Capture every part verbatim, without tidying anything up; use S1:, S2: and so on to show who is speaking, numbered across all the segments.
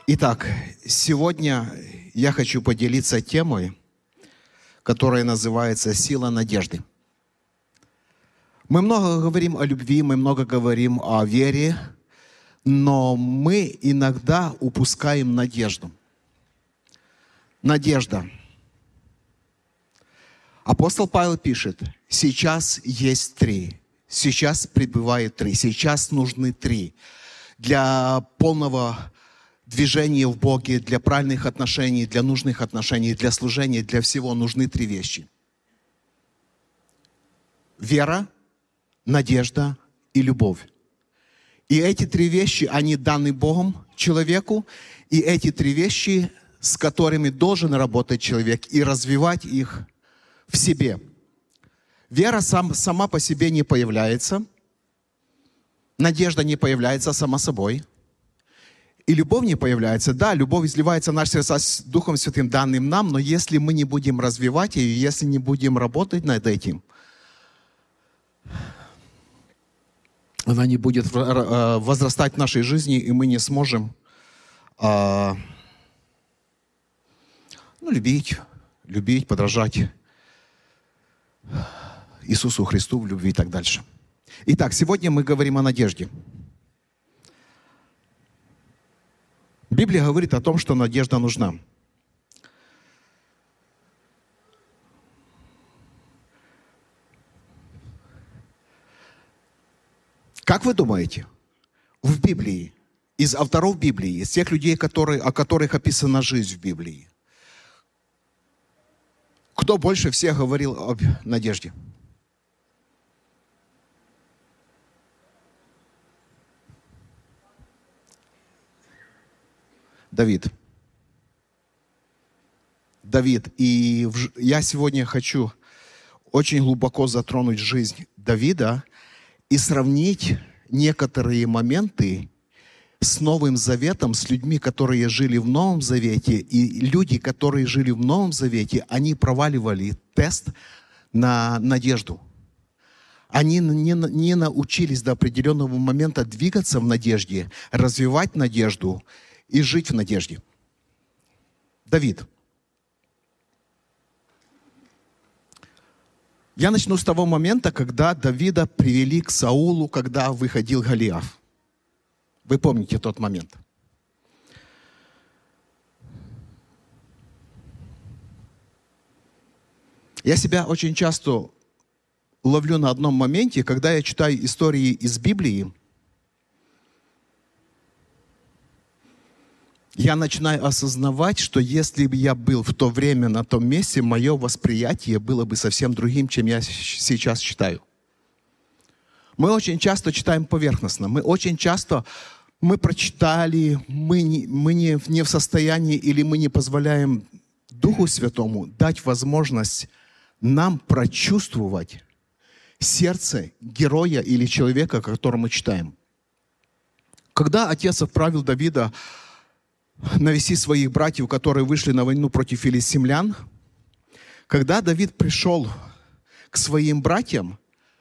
S1: Итак, сегодня я хочу поделиться темой, которая называется «Сила надежды». Мы много говорим о любви, мы много говорим о вере, но мы иногда упускаем надежду. Надежда. Апостол Павел пишет: сейчас есть три, сейчас пребывает три, сейчас нужны три. Для полного движения в Боге, для правильных отношений, для нужных отношений, для служения, для всего нужны три вещи. Вера, надежда и любовь. И эти три вещи, они даны Богом человеку, и эти три вещи, с которыми должен работать человек и развивать их в себе. Вера сам, сама по себе не появляется, надежда не появляется сама собой, и любовь не появляется. Да, любовь изливается в наши сердца с Духом Святым, данным нам, но если мы не будем развивать ее, если не будем работать над этим, она не будет возрастать в нашей жизни, и мы не сможем а, ну, любить, любить, подражать Иисусу Христу в любви и так дальше. Итак, сегодня мы говорим о надежде. Библия говорит о том, что надежда нужна. Как вы думаете, в Библии, из авторов Библии, из тех людей, которые, о которых описана жизнь в Библии, кто больше всех говорил об надежде? Давид. Давид. И я сегодня хочу очень глубоко затронуть жизнь Давида и сравнить некоторые моменты с Новым Заветом, с людьми, которые жили в Новом Завете. И люди, которые жили в Новом Завете, они проваливали тест на надежду. Они не, не научились до определенного момента двигаться в надежде, развивать надежду и жить в надежде. Давид. Я начну с того момента, когда Давида привели к Саулу, когда выходил Голиаф. Вы помните тот момент. Я себя очень часто ловлю на одном моменте, когда я читаю истории из Библии, я начинаю осознавать, что если бы я был в то время на том месте, мое восприятие было бы совсем другим, чем я сейчас читаю. Мы очень часто читаем поверхностно. Мы очень часто, мы прочитали, мы, не, мы не, не в состоянии или мы не позволяем Духу Святому дать возможность нам прочувствовать сердце героя или человека, о котором мы читаем. Когда отец отправил Давида навести своих братьев, которые вышли на войну против филистимлян, когда Давид пришел к своим братьям,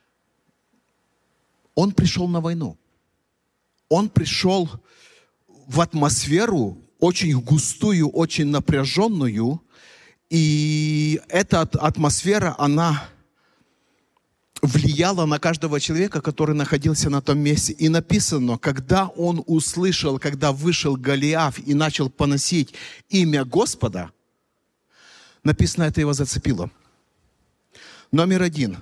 S1: он пришел на войну. Он пришел в атмосферу очень густую, очень напряженную, и эта атмосфера, она влияло на каждого человека, который находился на том месте. И написано, когда он услышал, когда вышел Голиаф и начал поносить имя Господа, написано, это его зацепило. Номер один.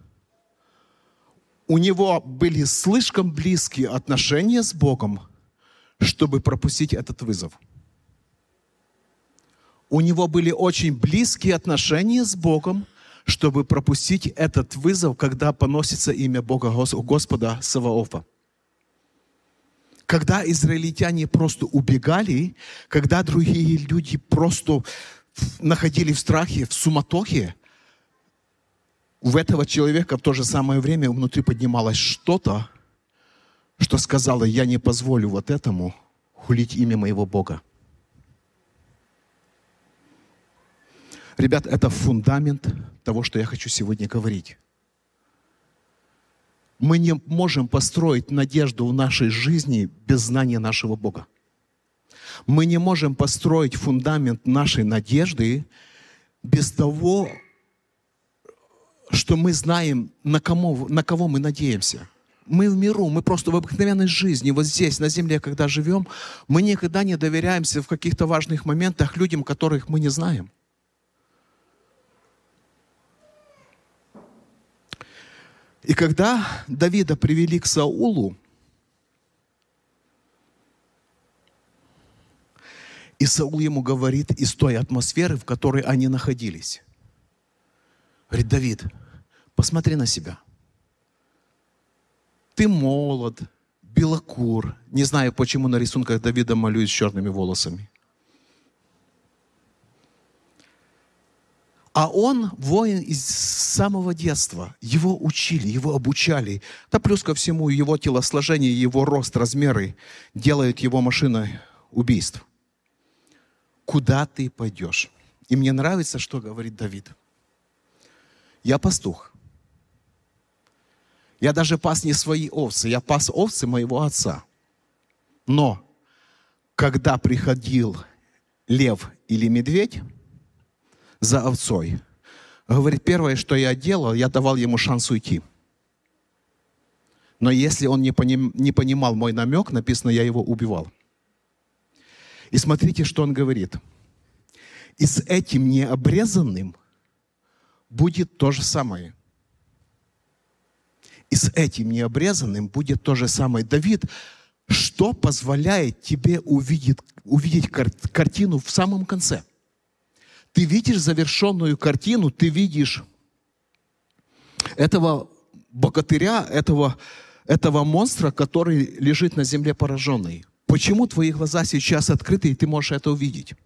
S1: У него были слишком близкие отношения с Богом, чтобы пропустить этот вызов. У него были очень близкие отношения с Богом, чтобы пропустить этот вызов, когда поносится имя Бога Господа Саваофа. Когда израильтяне просто убегали, когда другие люди просто находились в страхе, в суматохе, у этого человека в то же самое время внутри поднималось что-то, что сказало: я не позволю вот этому хулить имя моего Бога. Ребят, это фундамент того, что я хочу сегодня говорить. Мы не можем построить надежду в нашей жизни без знания нашего Бога. Мы не можем построить фундамент нашей надежды без того, что мы знаем, на, кому, на кого мы надеемся. Мы в миру, мы просто в обыкновенной жизни, вот здесь, на земле, когда живем, мы никогда не доверяемся в каких-то важных моментах людям, которых мы не знаем. И когда Давида привели к Саулу, и Саул ему говорит из той атмосферы, в которой они находились. Говорит: Давид, посмотри на себя. Ты молод, белокур. Не знаю, почему на рисунках Давида малюют с черными волосами. А он воин из самого детства. Его учили, его обучали. Да плюс ко всему его телосложение, его рост, размеры делают его машиной убийств. Куда ты пойдешь? И мне нравится, что говорит Давид. Я пастух. Я даже пас не свои овцы, я пас овцы моего отца. Но когда приходил лев или медведь за овцой, говорит, первое, что я делал, я давал ему шанс уйти. Но если он не, поним, не понимал мой намек, написано, я его убивал. И смотрите, что он говорит. И с этим необрезанным будет то же самое. И с этим необрезанным будет то же самое. Давид, что позволяет тебе увидеть, увидеть кар- картину в самом конце? Ты видишь завершенную картину, ты видишь этого богатыря, этого, этого монстра, который лежит на земле пораженный. Почему твои глаза сейчас открыты, и ты можешь это увидеть?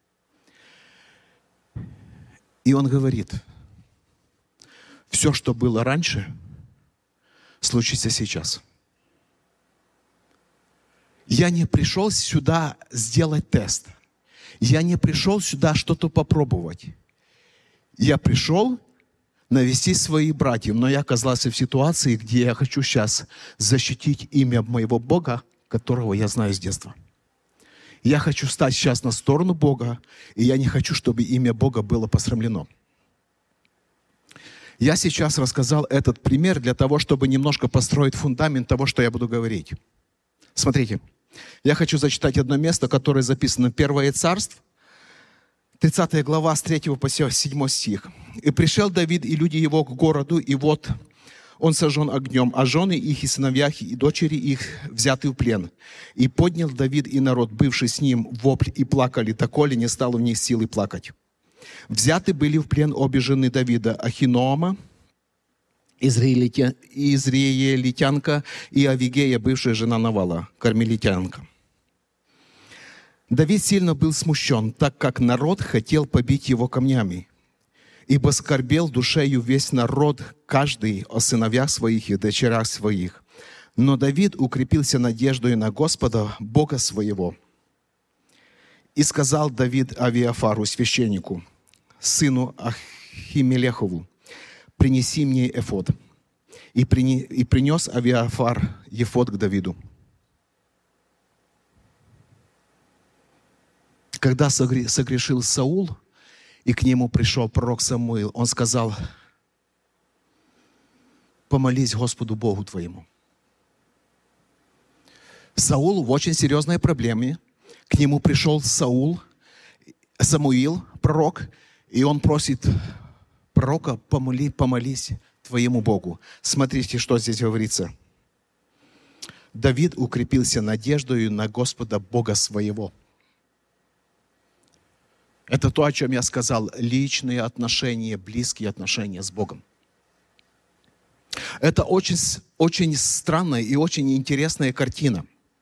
S1: И он говорит, все, что было раньше, случится сейчас. Я не пришел сюда сделать тест. Я не пришел сюда что-то попробовать. Я пришел навестить своих братьев, но я оказался в ситуации, где я хочу сейчас защитить имя моего Бога, которого я знаю с детства. Я хочу стать сейчас на сторону Бога, и я не хочу, чтобы имя Бога было посрамлено. Я сейчас рассказал этот пример для того, чтобы немножко построить фундамент того, что я буду говорить. Смотрите, я хочу зачитать одно место, которое записано в Первое Царство, тридцатая глава, с третьего по седьмой стих. «И пришел Давид и люди его к городу, и вот он сожжен огнем, а жены их и сыновья и дочери их взяты в плен. И поднял Давид и народ, бывший с ним, вопль, и плакали, доколе не стало у них силы плакать. Взяты были в плен обе жены Давида, Ахиноама, израильтя, израильтянка, и Авигея, бывшая жена Навала, кармелитянка. Давид сильно был смущен, так как народ хотел побить его камнями. Ибо скорбел душею весь народ, каждый о сыновьях своих и дочерях своих. Но Давид укрепился надеждой на Господа, Бога своего. И сказал Давид Авиафару, священнику, сыну Ахимелехову, принеси мне эфод. И, прини, и принес Авиафар эфод к Давиду. Когда согрешил Саул, и к нему пришел пророк Самуил, он сказал, помолись Господу Богу твоему. Саул в очень серьезной проблеме. К нему пришел Саул, Самуил, пророк, и он просит пророка, помоли, помолись твоему Богу. Смотрите, что здесь говорится. Давид укрепился надеждою на Господа Бога своего. Это то, о чем я сказал, личные отношения, близкие отношения с Богом. Это очень, очень странная и очень интересная картина.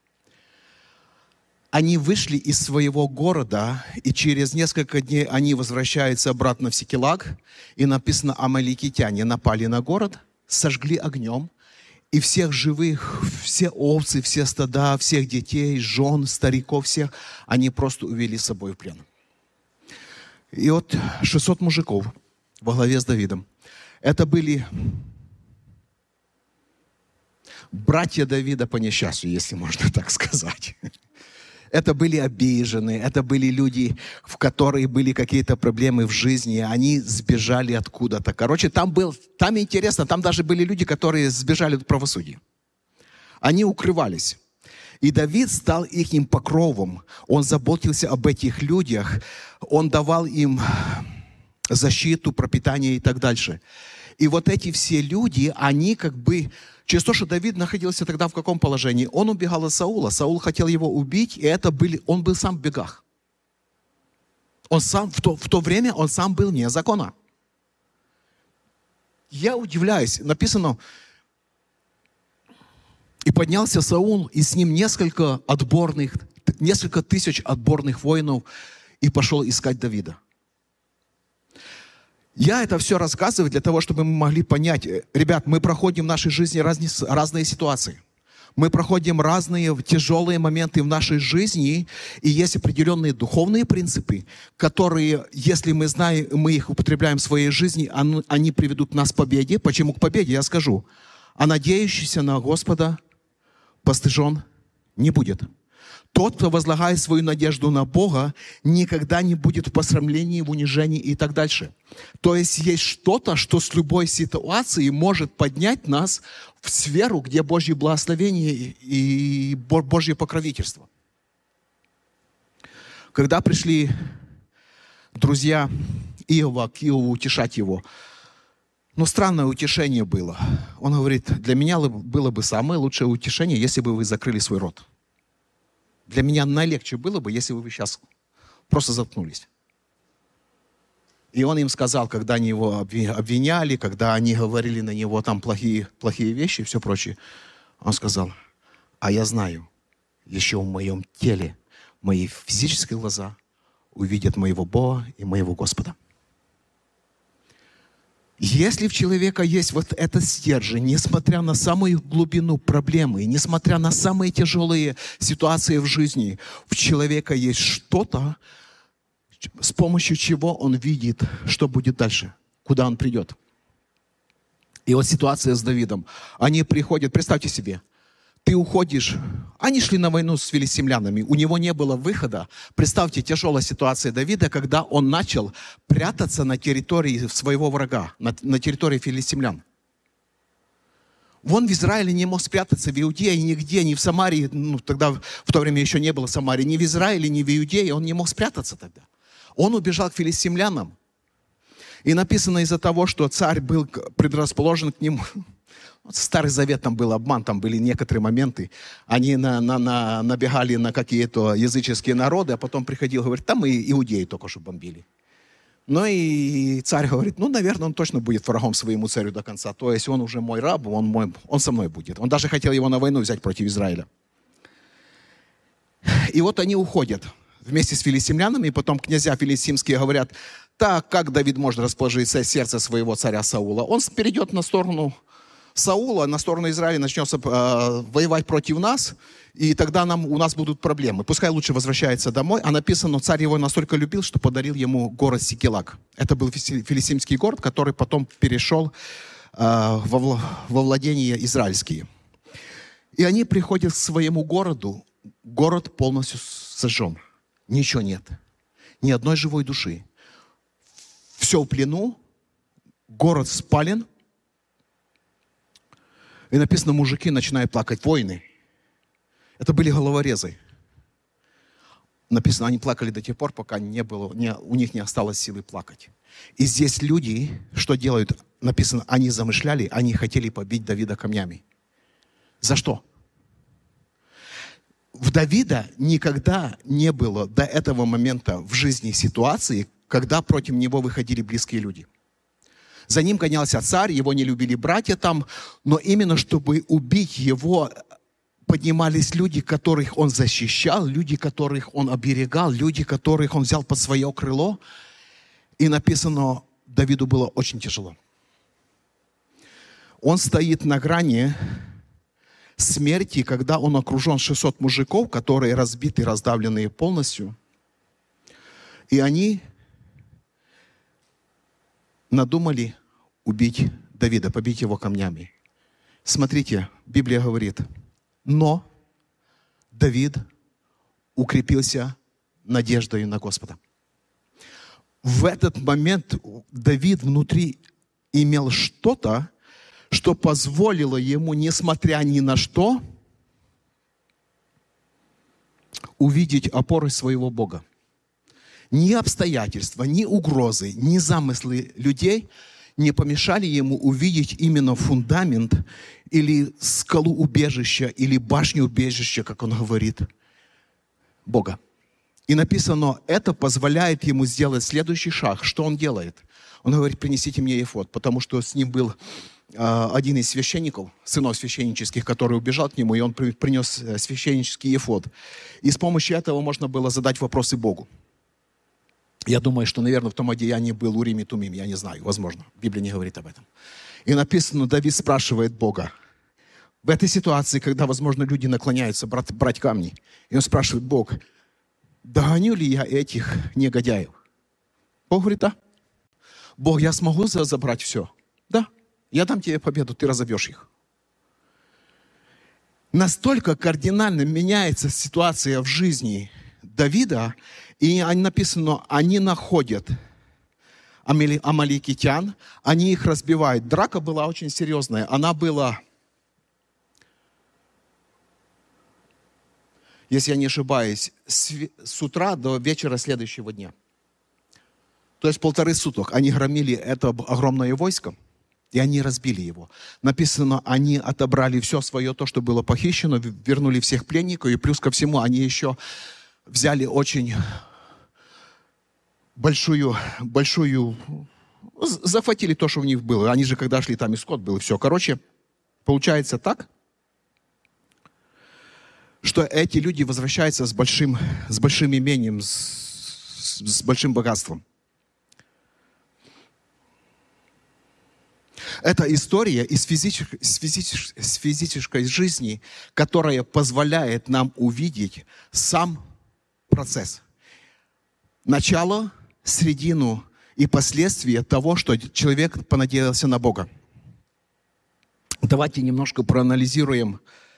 S1: Они вышли из своего города, и через несколько дней они возвращаются обратно в Сикелаг, и написано, амаликитяне напали на город, сожгли огнем, и всех живых, все овцы, все стада, всех детей, жен, стариков, всех, они просто увели с собой в плен. И вот шестьсот мужиков во главе с Давидом. Это были братья Давида по несчастью, если можно так сказать. Это были обиженные, это были люди, в которых были какие-то проблемы в жизни, они сбежали откуда-то. Короче, там был, там интересно, там даже были люди, которые сбежали от правосудия. Они укрывались. И Давид стал их покровом. Он заботился об этих людях, он давал им защиту, пропитание и так дальше. И вот эти все люди, они как бы... Через то, что Давид находился тогда в каком положении? Он убегал от Саула. Саул хотел его убить, и это были, он был сам в бегах. Он сам, в, то, в то время он сам был вне закона. Я удивляюсь. Написано, и поднялся Саул, и с ним несколько отборных, несколько тысяч отборных воинов, и пошел искать Давида. Я это все рассказываю для того, чтобы мы могли понять, ребят, мы проходим в нашей жизни разные, разные ситуации. Мы проходим разные тяжелые моменты в нашей жизни, и есть определенные духовные принципы, которые, если мы знаем, мы их употребляем в своей жизни, они приведут нас к победе. Почему к победе? Я скажу. А надеющийся на Господа постыжен не будет. Тот, кто возлагает свою надежду на Бога, никогда не будет в посрамлении, в унижении и так дальше. То есть есть что-то, что с любой ситуацией может поднять нас в сферу, где Божье благословение и Божье покровительство. Когда пришли друзья Иова к Иову утешать его, ну, странное утешение было. Он говорит, для меня было бы самое лучшее утешение, если бы вы закрыли свой рот. Для меня наилегче было бы, если бы вы сейчас просто заткнулись. И он им сказал, когда они его обвиняли, когда они говорили на него там плохие, плохие вещи и все прочее, он сказал, а я знаю, еще в моем теле мои физические глаза увидят моего Бога и моего Господа. Если в человека есть вот этот стержень, несмотря на самую глубину проблемы, несмотря на самые тяжелые ситуации в жизни, в человека есть что-то, с помощью чего он видит, что будет дальше, куда он придет. И вот ситуация с Давидом. Они приходят, представьте себе, ты уходишь. Они шли на войну с филистимлянами. У него не было выхода. Представьте, тяжелая ситуация Давида, когда он начал прятаться на территории своего врага, на, на территории филистимлян. Он в Израиле не мог спрятаться, в Иудее нигде, ни в Самарии, ну, тогда в то время еще не было Самарии, ни в Израиле, ни в Иудее, он не мог спрятаться тогда. Он убежал к филистимлянам. И написано из-за того, что царь был предрасположен к нему. Старый Завет, там был обман, там были некоторые моменты. Они на, на, на, набегали на какие-то языческие народы, а потом приходил, говорит, там и иудеи только что бомбили. Ну и царь говорит, ну, наверное, он точно будет врагом своему царю до конца. То есть он уже мой раб, он, мой, он со мной будет. Он даже хотел его на войну взять против Израиля. И вот они уходят вместе с филистимлянами, и потом князья филистимские говорят, так, как Давид может расположить сердце своего царя Саула? Он перейдет на сторону Саула, на сторону Израиля, начнет э, воевать против нас, и тогда нам, у нас будут проблемы. Пускай лучше возвращается домой. А написано, царь его настолько любил, что подарил ему город Сикелаг. Это был филистимский город, который потом перешел э, во, во владение израильские. И они приходят к своему городу, город полностью сожжен. Ничего нет. Ни одной живой души. Все в плену, город спален. И написано, мужики начинают плакать, воины. Это были головорезы. Написано, они плакали до тех пор, пока не было, не, у них не осталось силы плакать. И здесь люди, что делают? Написано, они замышляли, они хотели побить Давида камнями. За что? В Давида никогда не было до этого момента в жизни ситуации, когда против него выходили близкие люди. За ним гонялся царь, его не любили братья там, но именно чтобы убить его, поднимались люди, которых он защищал, люди, которых он оберегал, люди, которых он взял под свое крыло. И написано, Давиду было очень тяжело. Он стоит на грани смерти, когда он окружен шестьсот мужиков, которые разбиты, раздавленные полностью. И они надумали убить Давида, побить его камнями. Смотрите, Библия говорит, но Давид укрепился надеждой на Господа. В этот момент Давид внутри имел что-то, что позволило ему, несмотря ни на что, увидеть опоры своего Бога. Ни обстоятельства, ни угрозы, ни замыслы людей не помешали ему увидеть именно фундамент или скалу убежища, или башню убежища, как он говорит, Бога. И написано, это позволяет ему сделать следующий шаг. Что он делает? Он говорит, принесите мне эфод, потому что с ним был э, один из священников, сынов священнических, который убежал к нему, и он при, принес священнический эфод. И с помощью этого можно было задать вопросы Богу. Я думаю, что, наверное, в том одеянии был Урим и Тумим, я не знаю, возможно. Библия не говорит об этом. И написано, Давид спрашивает Бога. В этой ситуации, когда, возможно, люди наклоняются брать, брать камни, и он спрашивает, Бог, догоню ли я этих негодяев? Бог говорит, да. Бог, я смогу забрать все? Да. Я дам тебе победу, ты разобьешь их. Настолько кардинально меняется ситуация в жизни Давида, и написано, они находят амаликитян, они их разбивают. Драка была очень серьезная. Она была, если я не ошибаюсь, с утра до вечера следующего дня. То есть полторы суток они громили это огромное войско, и они разбили его. Написано, они отобрали все свое, то, что было похищено, вернули всех пленников, и плюс ко всему они еще взяли очень большую, большую, захватили то, что у них было. Они же, когда шли, там и скот был, и все. Короче, получается так, что эти люди возвращаются с большим, с большим имением, с, с большим богатством. Это история из физической, из физической, из физической жизни, которая позволяет нам увидеть сам процесс. Начало, середину и последствия того, что человек понадеялся на Бога. Давайте немножко проанализируем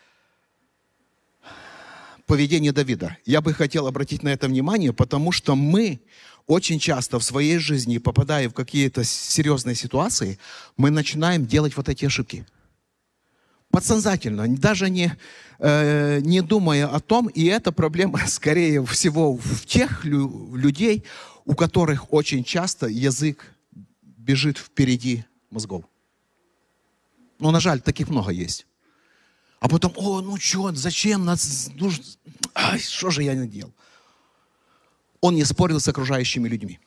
S1: поведение Давида. Я бы хотел обратить на это внимание, потому что мы очень часто в своей жизни, попадая в какие-то серьезные ситуации, мы начинаем делать вот эти ошибки. Подсознательно, даже не, э, не думая о том, и эта проблема, скорее всего, в тех лю- людей, у которых очень часто язык бежит впереди мозгов. Ну, на жаль, таких много есть. А потом, о, ну что, зачем нас нужно, ай, что же я наделал? Он не спорил с окружающими людьми.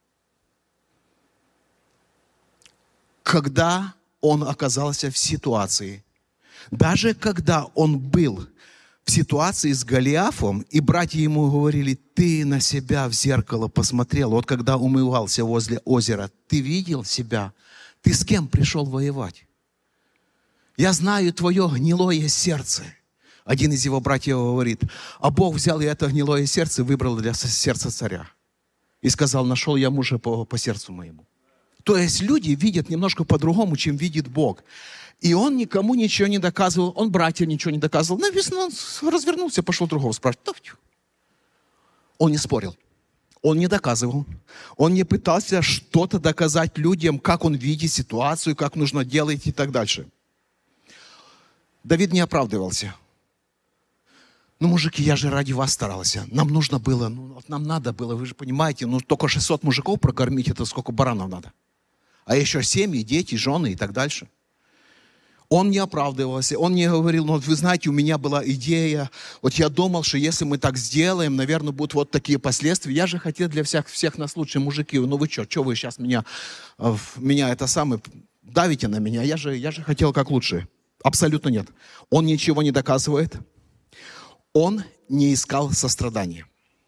S1: Когда он оказался в ситуации, даже когда он был в ситуации с Голиафом, и братья ему говорили, ты на себя в зеркало посмотрел, вот когда умывался возле озера, ты видел себя? Ты с кем пришел воевать? Я знаю твое гнилое сердце. Один из его братьев говорит, а Бог взял и это гнилое сердце выбрал для сердца царя. И сказал, нашел я мужа по, по сердцу моему. То есть люди видят немножко по-другому, чем видит Бог. И он никому ничего не доказывал, он братьям ничего не доказывал. Написано, он развернулся, пошел другого спрашивать. Он не спорил, он не доказывал, он не пытался что-то доказать людям, как он видит ситуацию, как нужно делать и так дальше. Давид не оправдывался. Ну, мужики, я же ради вас старался. Нам нужно было, ну, нам надо было, вы же понимаете, ну, только шестьсот мужиков прокормить, это сколько баранов надо. А еще семьи, дети, жены и так дальше. Он не оправдывался, он не говорил, ну, вы знаете, у меня была идея, вот я думал, что если мы так сделаем, наверное, будут вот такие последствия. Я же хотел для всех, всех нас лучше, мужики, ну вы что, что вы сейчас меня, меня это самое, давите на меня, я же, я же хотел как лучше. Абсолютно нет. Он ничего не доказывает. Он не искал сострадания.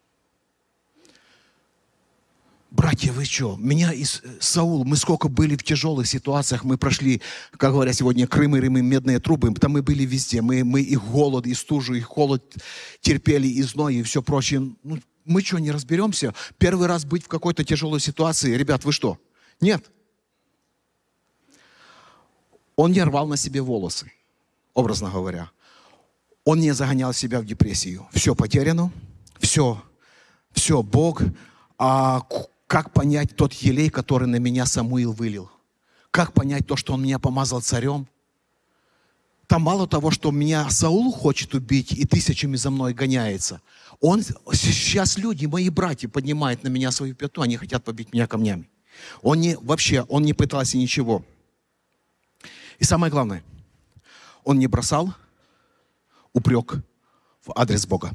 S1: Братья, вы что? Меня и Саул, мы сколько были в тяжелых ситуациях, мы прошли, как говорят сегодня, Крым и Рим, и медные трубы, там мы были везде, мы, мы и голод, и стужу, и холод терпели, и зной, и все прочее. Ну, мы что, не разберемся? Первый раз быть в какой-то тяжелой ситуации, ребят, вы что? Нет. Он не рвал на себе волосы, образно говоря. Он не загонял себя в депрессию. Все потеряно, Все, все, Бог, а как понять тот елей, который на меня Самуил вылил? Как понять то, что он меня помазал царем? Там мало того, что меня Саул хочет убить и тысячами за мной гоняется. Он, сейчас люди, мои братья, поднимают на меня свою пяту, они хотят побить меня камнями. Он не, вообще, он не пытался ничего. И самое главное, он не бросал упрек в адрес Бога.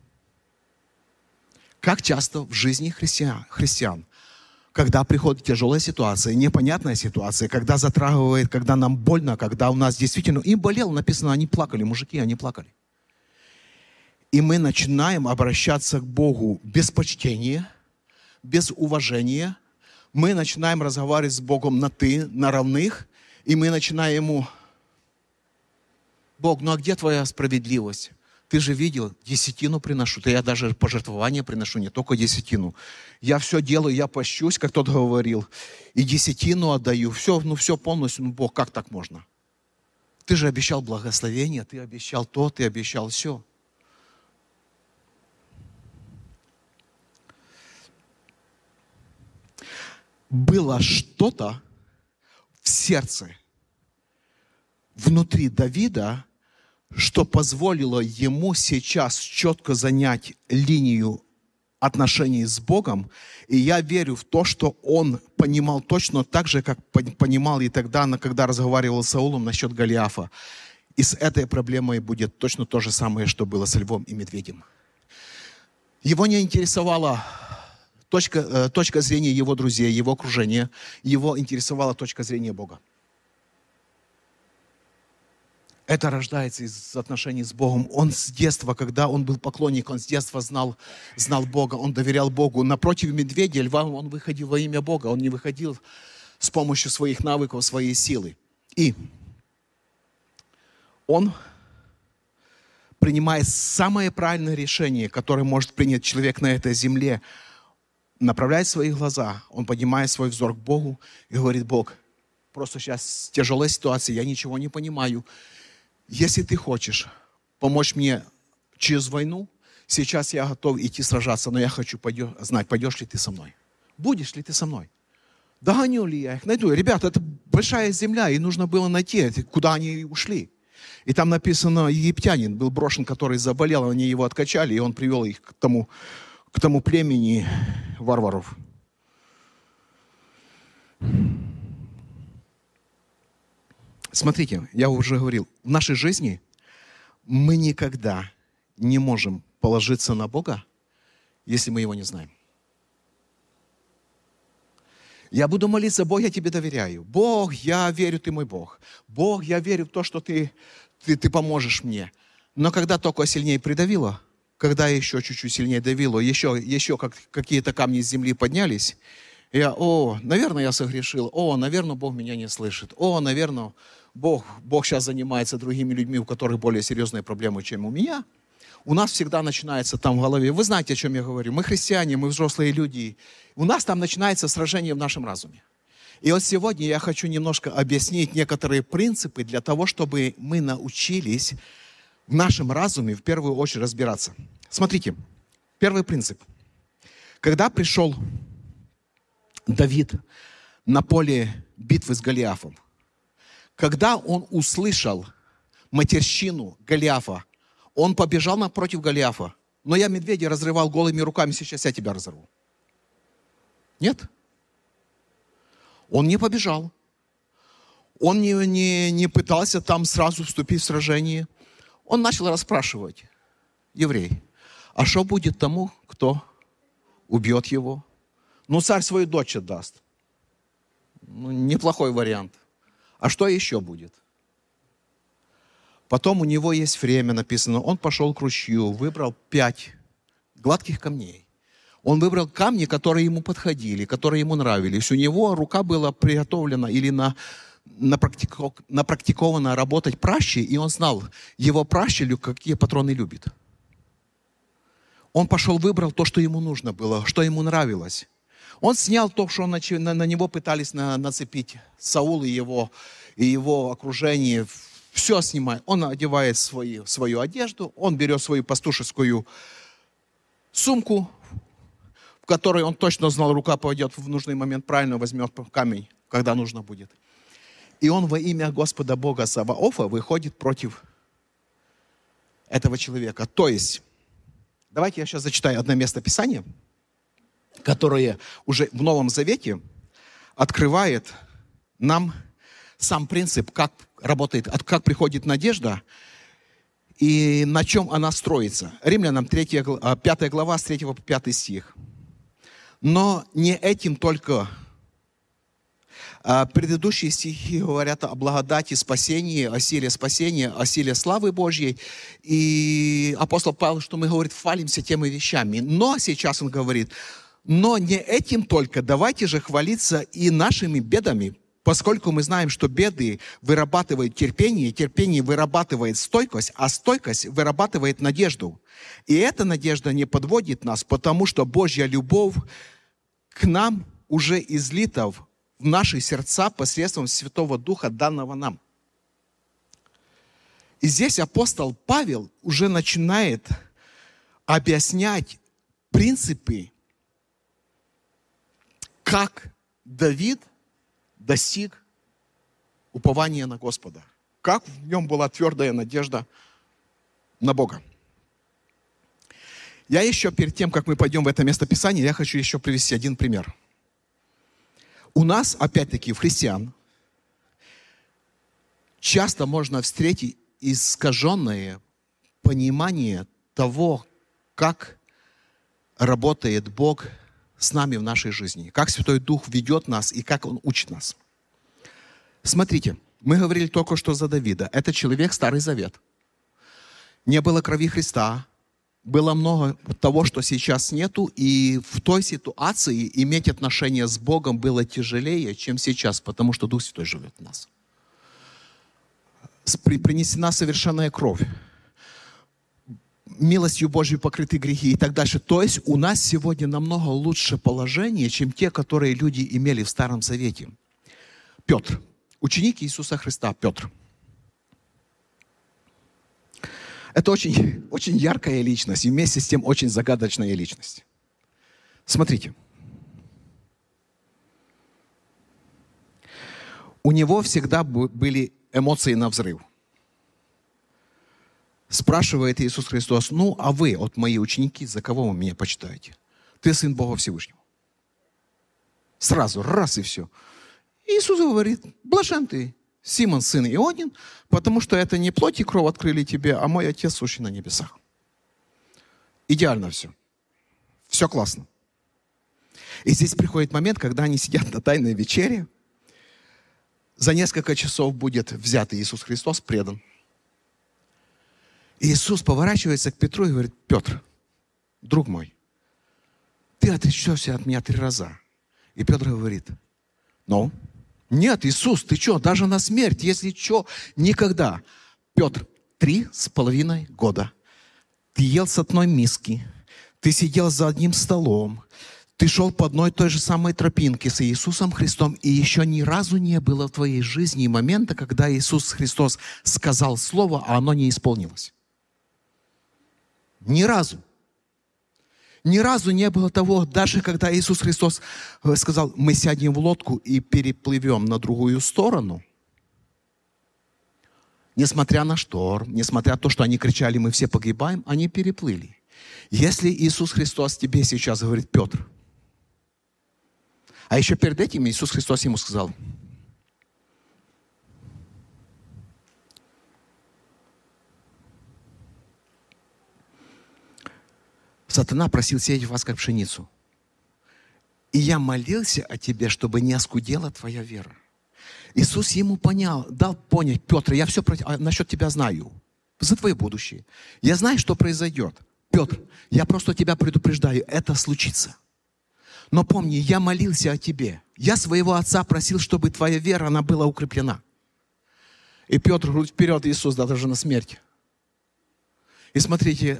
S1: Как часто в жизни христиан, христиан, когда приходит тяжелая ситуация, непонятная ситуация, когда затрагивает, когда нам больно, когда у нас действительно... Им болело, написано, они плакали, мужики, они плакали. И мы начинаем обращаться к Богу без почтения, без уважения. Мы начинаем разговаривать с Богом на «ты», на равных, и мы начинаем Ему: Бог, ну а где Твоя справедливость? Ты же видел, десятину приношу, да я даже пожертвования приношу, не только десятину. Я все делаю, я пощусь, как тот говорил, и десятину отдаю. Все, ну все полностью, ну Бог, как так можно? Ты же обещал благословение, ты обещал то, ты обещал все. Было что-то в сердце, внутри Давида, что позволило ему сейчас четко занять линию отношений с Богом. И я верю в то, что он понимал точно так же, как понимал и тогда, когда разговаривал с Саулом насчет Голиафа. И с этой проблемой будет точно то же самое, что было с львом и медведем. Его не интересовала точка, точка зрения его друзей, его окружения. Его интересовала точка зрения Бога. Это рождается из отношений с Богом. Он с детства, когда он был поклонник, он с детства знал, знал Бога, он доверял Богу. Напротив медведя, льва, он выходил во имя Бога. Он не выходил с помощью своих навыков, своей силы. И он принимает самое правильное решение, которое может принять человек на этой земле, направляет свои глаза, он поднимает свой взор к Богу и говорит: Бог, просто сейчас тяжелая ситуация, я ничего не понимаю. Если ты хочешь помочь мне через войну, сейчас я готов идти сражаться, но я хочу пойдешь, знать, пойдешь ли ты со мной. Будешь ли ты со мной? Догоню ли я их? Найду. Ребята, это большая земля, и нужно было найти, куда они ушли. И там написано, египтянин был брошен, который заболел, они его откачали, и он привел их к тому, к тому племени варваров. Смотрите, я уже говорил, в нашей жизни мы никогда не можем положиться на Бога, если мы Его не знаем. Я буду молиться: Бог, я Тебе доверяю. Бог, я верю, Ты мой Бог. Бог, я верю в то, что Ты, ты, ты поможешь мне. Но когда только сильнее придавило, когда еще чуть-чуть сильнее давило, еще, еще как, какие-то камни с земли поднялись, я, о, наверное, я согрешил. О, наверное, Бог меня не слышит. О, наверное, Бог, Бог сейчас занимается другими людьми, у которых более серьезные проблемы, чем у меня. У нас всегда начинается там в голове. Вы знаете, о чем я говорю. Мы христиане, мы взрослые люди. У нас там начинается сражение в нашем разуме. И вот сегодня я хочу немножко объяснить некоторые принципы для того, чтобы мы научились в нашем разуме в первую очередь разбираться. Смотрите, первый принцип. Когда пришел Давид на поле битвы с Голиафом, когда он услышал матерщину Голиафа, он побежал напротив Голиафа. Но я медведя разрывал голыми руками, сейчас я тебя разорву. Нет? Он не побежал. Он не, не, не пытался там сразу вступить в сражение. Он начал расспрашивать: еврей, а что будет тому, кто убьет его? Ну, царь свою дочь отдаст. Ну, неплохой вариант. А что еще будет? Потом у него есть время, написано, он пошел к ручью, выбрал пять гладких камней. Он выбрал камни, которые ему подходили, которые ему нравились. У него рука была приготовлена или на, на практико, напрактикована работать праще, и он знал, его праще какие патроны любит. Он пошел, выбрал то, что ему нужно было, что ему нравилось. Он снял то, что на, на, на него пытались на, нацепить Саул и его, и его окружение. Все снимает. Он одевает свои, свою одежду, он берет свою пастушескую, сумку, в которой он точно знал, рука пойдет в нужный момент, правильно возьмет камень, когда нужно будет. И он во имя Господа Бога Саваофа выходит против этого человека. То есть, давайте я сейчас зачитаю одно место Писания, которое уже в Новом Завете открывает нам сам принцип, как работает, как приходит надежда и на чем она строится. Римлянам пятая глава, с третьего по пятый стих. Но не этим только. Предыдущие стихи говорят о благодати спасения, о силе спасения, о силе славы Божьей. И апостол Павел, что мы, говорит, хвалимся теми вещами. Но сейчас он говорит, но не этим только, давайте же хвалиться и нашими бедами, поскольку мы знаем, что беды вырабатывают терпение, терпение вырабатывает стойкость, а стойкость вырабатывает надежду. И эта надежда не подводит нас, потому что Божья любовь к нам уже излита в наши сердца посредством Святого Духа, данного нам. И здесь апостол Павел уже начинает объяснять принципы, как Давид достиг упования на Господа. Как в нем была твердая надежда на Бога. Я еще перед тем, как мы пойдем в это место Писания, я хочу еще привести один пример. У нас, опять-таки, в христиан, часто можно встретить искаженное понимание того, как работает Бог с нами в нашей жизни, как Святой Дух ведет нас и как Он учит нас. Смотрите, мы говорили только что за Давида. Это человек Старый Завет. Не было крови Христа, было много того, что сейчас нету, и в той ситуации иметь отношения с Богом было тяжелее, чем сейчас, потому что Дух Святой живет в нас. Принесена совершенная кровь. Милостью Божьей покрыты грехи и так дальше. То есть у нас сегодня намного лучше положение, чем те, которые люди имели в Старом Завете. Петр. Ученик Иисуса Христа, Петр. Это очень, очень яркая личность и вместе с тем очень загадочная личность. Смотрите. У него всегда были эмоции на взрыв. Спрашивает Иисус Христос, ну, а вы, вот мои ученики, за кого вы меня почитаете? Ты сын Бога Всевышнего. Сразу, раз и все. Иисус говорит, блажен ты, Симон, сын Ионин, потому что это не плоть и кровь открыли тебе, а мой Отец, сущий на небесах. Идеально все. Все классно. И здесь приходит момент, когда они сидят на тайной вечере. За несколько часов будет взят Иисус Христос, предан. И Иисус поворачивается к Петру и говорит, Петр, друг мой, ты отречешься от меня три раза. И Петр говорит, ну, нет, Иисус, ты что, даже на смерть, если что, никогда. Петр, три с половиной года. Ты ел с одной миски, ты сидел за одним столом, ты шел по одной и той же самой тропинке с Иисусом Христом, и еще ни разу не было в твоей жизни момента, когда Иисус Христос сказал слово, а оно не исполнилось. Ни разу. Ни разу не было того, даже когда Иисус Христос сказал, мы сядем в лодку и переплывем на другую сторону. Несмотря на шторм, несмотря на то, что они кричали, мы все погибаем, они переплыли. Если Иисус Христос тебе сейчас говорит, Петр, а еще перед этим Иисус Христос ему сказал, сатана просил сеять в вас, как пшеницу. И я молился о тебе, чтобы не оскудела твоя вера. Иисус ему понял, дал понять, Петр, я все про, а, насчет тебя знаю. За твое будущее. Я знаю, что произойдет. Петр, я просто тебя предупреждаю, это случится. Но помни, я молился о тебе. Я своего отца просил, чтобы твоя вера, она была укреплена. И Петр говорит, вперед, Иисус, да, даже на смерть. И смотрите,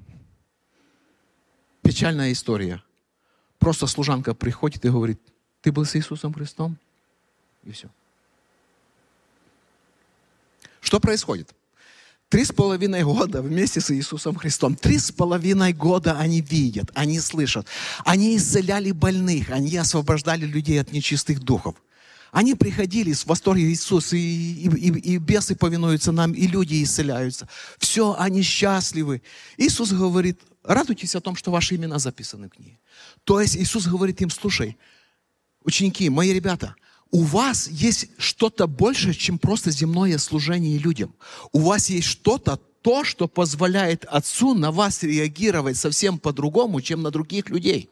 S1: печальная история. Просто служанка приходит и говорит, ты был с Иисусом Христом? И все. Что происходит? Три с половиной года вместе с Иисусом Христом. Три с половиной года они видят, они слышат. Они исцеляли больных, они освобождали людей от нечистых духов. Они приходили с восторгом Иисус, и, и, и, и бесы повинуются нам, и люди исцеляются. Все, они счастливы. Иисус говорит, радуйтесь о том, что ваши имена записаны в книге. То есть Иисус говорит им, слушай, ученики, мои ребята, у вас есть что-то большее, чем просто земное служение людям. У вас есть что-то, то, что позволяет Отцу на вас реагировать совсем по-другому, чем на других людей.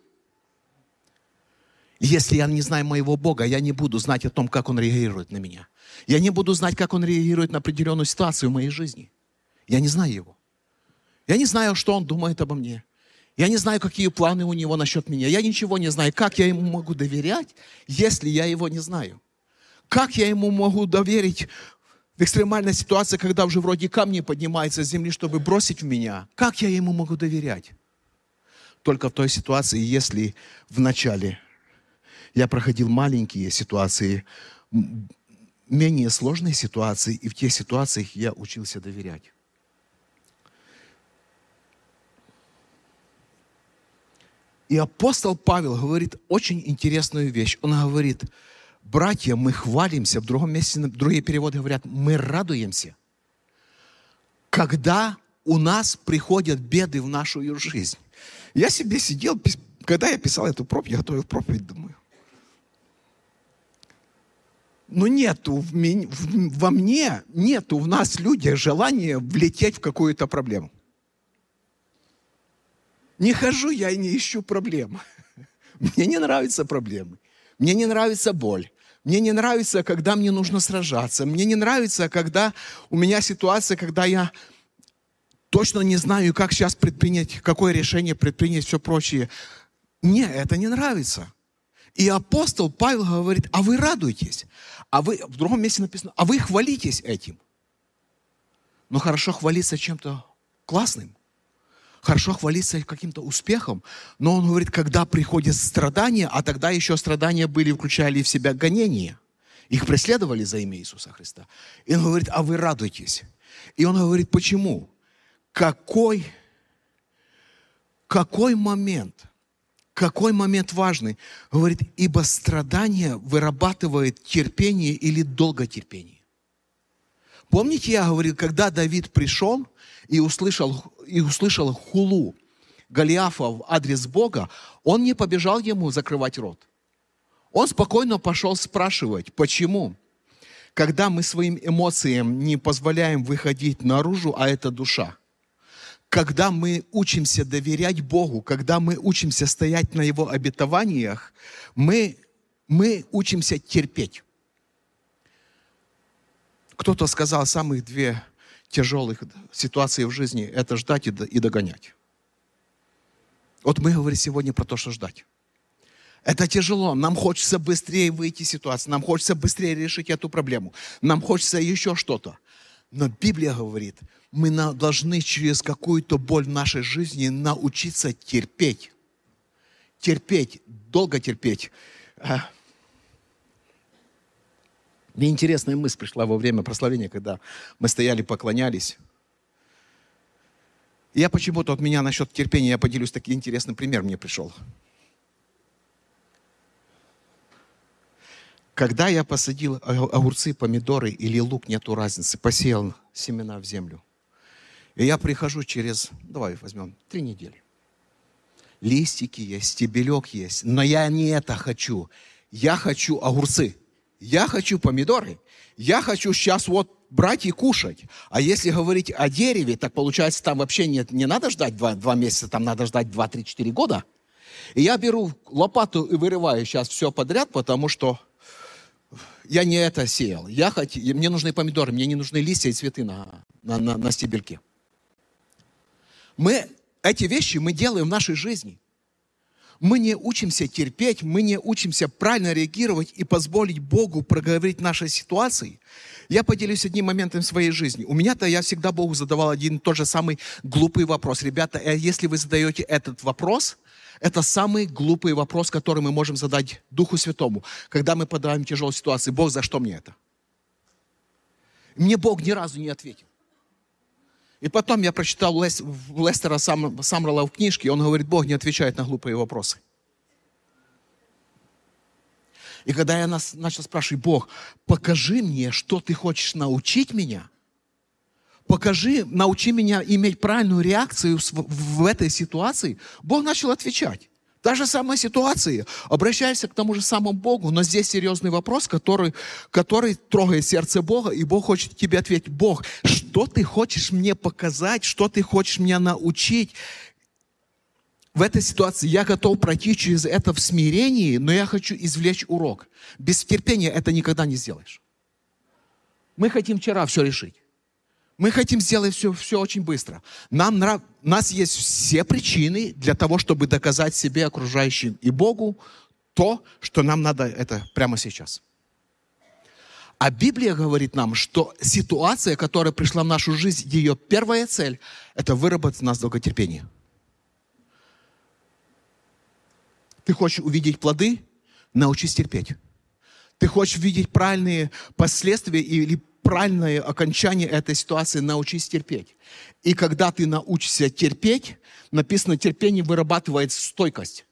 S1: Если я не знаю моего Бога, я не буду знать о том, как Он реагирует на меня. Я не буду знать, как Он реагирует на определенную ситуацию в моей жизни. Я не знаю Его. Я не знаю, что Он думает обо мне. Я не знаю, какие планы у Него насчет меня. Я ничего не знаю. Как я Ему могу доверять, если я Его не знаю? Как я Ему могу доверить в экстремальной ситуации, когда уже вроде камни поднимаются с земли, чтобы бросить в меня? Как я Ему могу доверять? Только в той ситуации, если вначале я проходил маленькие ситуации, менее сложные ситуации, и в тех ситуациях я учился доверять. И апостол Павел говорит очень интересную вещь. Он говорит, братья, мы хвалимся, в другом месте, другие переводы говорят, мы радуемся, когда у нас приходят беды в нашу жизнь. Я себе сидел, когда я писал эту проповедь, я готовил проповедь, думаю, ну нету в меня, в, во мне, нету в нас, людях, желания влететь в какую-то проблему. Не хожу я и не ищу проблем. Мне не нравятся проблемы. Мне не нравится боль. Мне не нравится, когда мне нужно сражаться. Мне не нравится, когда у меня ситуация, когда я точно не знаю, как сейчас предпринять, какое решение предпринять, все прочее. Мне это не нравится. И апостол Павел говорит, а вы радуйтесь. А вы, в другом месте написано, а вы хвалитесь этим. Но хорошо хвалиться чем-то классным. Хорошо хвалиться каким-то успехом, но он говорит, когда приходят страдания, а тогда еще страдания были, включали в себя гонения. Их преследовали за имя Иисуса Христа. И он говорит, а вы радуйтесь. И он говорит, почему? Какой, какой момент, какой момент важный? Говорит, ибо страдание вырабатывает терпение или долготерпение. Помните, я говорил, когда Давид пришел и услышал, и услышал хулу Голиафа в адрес Бога, он не побежал ему закрывать рот. Он спокойно пошел спрашивать, почему? Когда мы своим эмоциям не позволяем выходить наружу, а это душа. Когда мы учимся доверять Богу, когда мы учимся стоять на Его обетованиях, мы, мы учимся терпеть. Кто-то сказал, самых две тяжелых ситуации в жизни – это ждать и догонять. Вот мы говорим сегодня про то, что ждать. Это тяжело. Нам хочется быстрее выйти из ситуации. Нам хочется быстрее решить эту проблему. Нам хочется еще что-то. Но Библия говорит, мы должны через какую-то боль в нашей жизни научиться терпеть. Терпеть, долго терпеть. Мне интересная мысль пришла во время прославления, когда мы стояли, поклонялись. И я почему-то от меня насчет терпения, я поделюсь, такой интересный пример мне пришел. Когда я посадил огурцы, помидоры или лук, нету разницы, посеял семена в землю. И я прихожу через, давай возьмем, три недели. Листики есть, стебелек есть, но я не это хочу. Я хочу огурцы. Я хочу помидоры, я хочу сейчас вот брать и кушать. А если говорить о дереве, так получается, там вообще не, не надо ждать два, два месяца, там надо ждать два, три, четыре года. И я беру лопату и вырываю сейчас все подряд, потому что я не это сеял. Я хот... Мне нужны помидоры, мне не нужны листья и цветы на, на, на, на стебельке. Мы эти вещи мы делаем в нашей жизни. Мы не учимся терпеть, мы не учимся правильно реагировать и позволить Богу проговорить наши ситуации. Я поделюсь одним моментом в своей жизни. У меня-то я всегда Богу задавал один и тот же самый глупый вопрос. Ребята, если вы задаете этот вопрос, это самый глупый вопрос, который мы можем задать Духу Святому, когда мы подаем тяжелую ситуацию. Бог, за что мне это? Мне Бог ни разу не ответил. И потом я прочитал Лес, Лестера Сам, Самрала в книжке, и он говорит, Бог не отвечает на глупые вопросы. И когда я нас, начал спрашивать, Бог, покажи мне, что ты хочешь научить меня, покажи, научи меня иметь правильную реакцию в, в этой ситуации, Бог начал отвечать. Та же самая ситуация. Обращайся к тому же самому Богу, но здесь серьезный вопрос, который, который трогает сердце Бога, и Бог хочет тебе ответить, Бог, что ты хочешь мне показать, что ты хочешь меня научить? В этой ситуации я готов пройти через это в смирении, но я хочу извлечь урок. Без терпения это никогда не сделаешь. Мы хотим вчера все решить. Мы хотим сделать все, все очень быстро. Нам нрав... У нас есть все причины для того, чтобы доказать себе, окружающим и Богу то, что нам надо это прямо сейчас. А Библия говорит нам, что ситуация, которая пришла в нашу жизнь, ее первая цель – это выработать в нас долготерпение. Ты хочешь увидеть плоды? Научись терпеть. Ты хочешь видеть правильные последствия или правильное окончание этой ситуации, научись терпеть. И когда ты научишься терпеть, написано, терпение вырабатывает стойкость.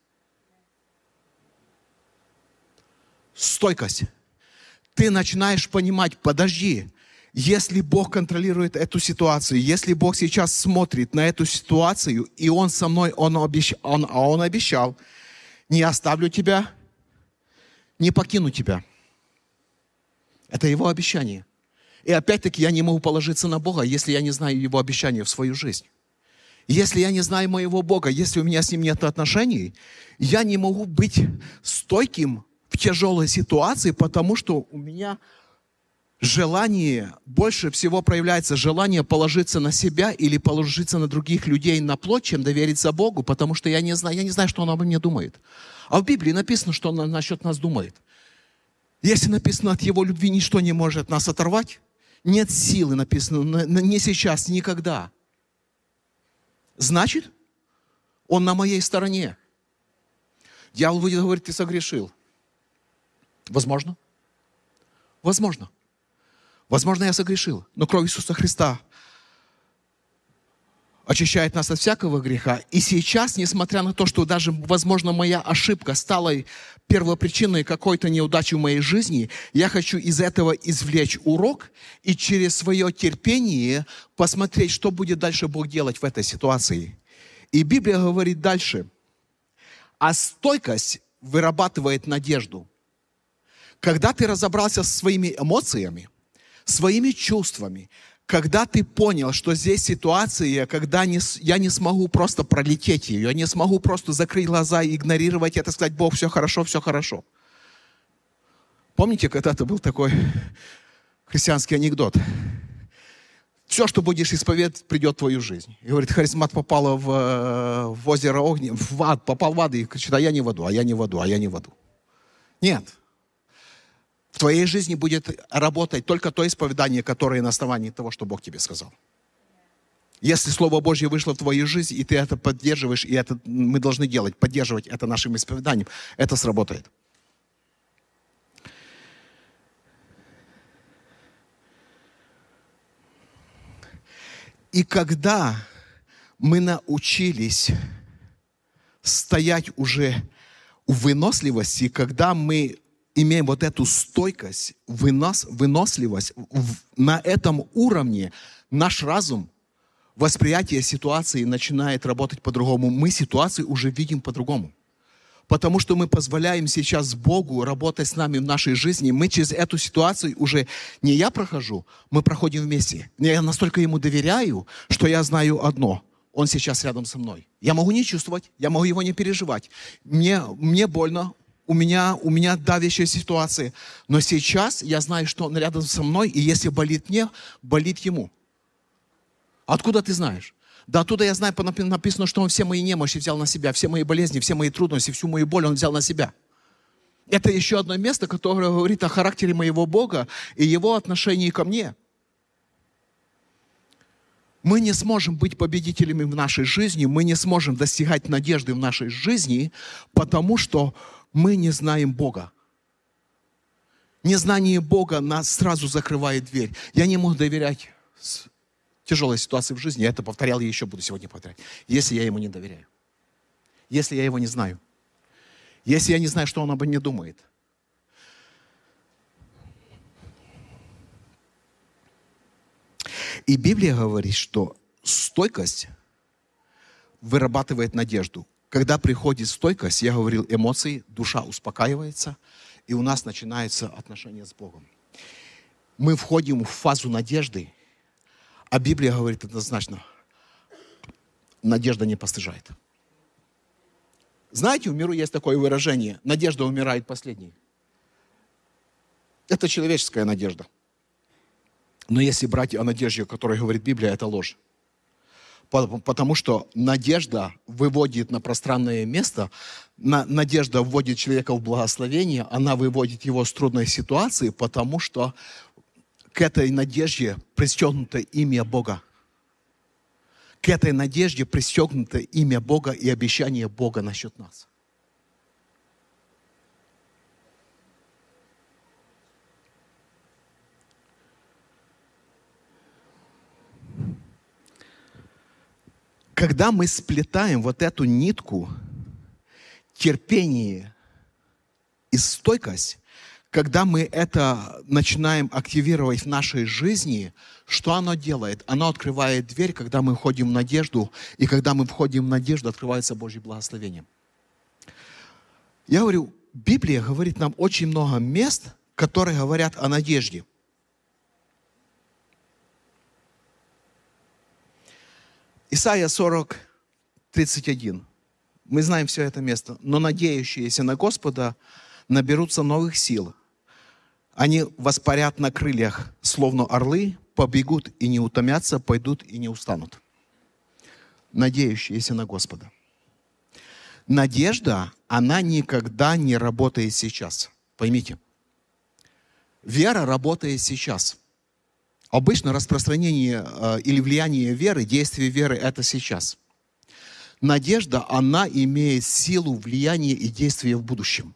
S1: Стойкость. Ты начинаешь понимать, подожди, если Бог контролирует эту ситуацию, если Бог сейчас смотрит на эту ситуацию, и Он со мной, Он обещал, он, а Он обещал, не оставлю тебя, не покину тебя. Это Его обещание. И опять-таки я не могу положиться на Бога, если я не знаю Его обещания в свою жизнь. Если я не знаю моего Бога, если у меня с Ним нет отношений, я не могу быть стойким в тяжелой ситуации, потому что у меня желание, больше всего проявляется желание положиться на себя или положиться на других людей на плоть, чем довериться Богу, потому что я не знаю, я не знаю, что Он обо мне думает. А в Библии написано, что Он насчет нас думает. Если написано, от Его любви ничто не может нас оторвать, нет силы, написано, не сейчас, никогда. Значит, Он на моей стороне. Дьявол будет говорить, ты согрешил. Возможно. Возможно. Возможно, я согрешил. Но кровь Иисуса Христа очищает нас от всякого греха. И сейчас, несмотря на то, что даже, возможно, моя ошибка стала первопричиной какой-то неудачи в моей жизни, я хочу из этого извлечь урок и через свое терпение посмотреть, что будет дальше Бог делать в этой ситуации. И Библия говорит дальше. А стойкость вырабатывает надежду. Когда ты разобрался со своими эмоциями, своими чувствами, когда ты понял, что здесь ситуация, когда не, я не смогу просто пролететь ее, я не смогу просто закрыть глаза и игнорировать это, сказать, Бог, все хорошо, все хорошо. Помните, когда-то был такой христианский анекдот? Все, что будешь исповедовать, придет в твою жизнь. И говорит, харизмат попала в, в озеро огня, в ад, попал в ад и кричит, а я не в аду, а я не в аду, а я не в аду. Нет. В твоей жизни будет работать только то исповедание, которое на основании того, что Бог тебе сказал. Если Слово Божье вышло в твою жизнь, и ты это поддерживаешь, и это мы должны делать, поддерживать это нашим исповеданием, это сработает. И когда мы научились стоять уже в выносливости, когда мы имеем вот эту стойкость, вынос, выносливость, в, на этом уровне наш разум, восприятие ситуации начинает работать по-другому. Мы ситуацию уже видим по-другому. Потому что мы позволяем сейчас Богу работать с нами в нашей жизни. Мы через эту ситуацию уже не я прохожу, мы проходим вместе. Я настолько Ему доверяю, что я знаю одно. Он сейчас рядом со мной. Я могу не чувствовать, я могу его не переживать. Мне, мне больно. У меня, у меня давящая ситуация. Но сейчас я знаю, что Он рядом со мной, и если болит мне, болит Ему. Откуда ты знаешь? Да оттуда я знаю, написано, что Он все мои немощи взял на себя, все мои болезни, все мои трудности, всю мою боль Он взял на себя. Это еще одно место, которое говорит о характере моего Бога и Его отношении ко мне. Мы не сможем быть победителями в нашей жизни, мы не сможем достигать надежды в нашей жизни, потому что мы не знаем Бога. Незнание Бога нас сразу закрывает дверь. Я не могу доверять тяжелой ситуации в жизни, я это повторял и еще буду сегодня повторять. Если я ему не доверяю, если я его не знаю, если я не знаю, что он обо мне думает. И Библия говорит, что стойкость вырабатывает надежду. Когда приходит стойкость, я говорил, эмоции, душа успокаивается, и у нас начинается отношение с Богом. Мы входим в фазу надежды, а Библия говорит однозначно, надежда не постыжает. Знаете, в миру есть такое выражение, надежда умирает последней. Это человеческая надежда. Но если брать о надежде, о которой говорит Библия, это ложь. Потому что надежда выводит на пространное место, надежда вводит человека в благословение, она выводит его с трудной ситуации, потому что к этой надежде пристегнуто имя Бога. К этой надежде пристегнуто имя Бога и обещание Бога насчет нас. Когда мы сплетаем вот эту нитку, терпение и стойкость, когда мы это начинаем активировать в нашей жизни, что оно делает? Оно открывает дверь, когда мы входим в надежду, и когда мы входим в надежду, открывается Божье благословение. Я говорю, Библия говорит нам очень много мест, которые говорят о надежде. Исайя сорок, тридцать один. Мы знаем все это место. «Но надеющиеся на Господа наберутся новых сил. Они воспарят на крыльях, словно орлы, побегут и не утомятся, пойдут и не устанут». Надеющиеся на Господа. Надежда, она никогда не работает сейчас. Поймите. Вера работает сейчас. Обычно распространение э, или влияние веры, действие веры – это сейчас. Надежда, она имеет силу, влияние и действие в будущем.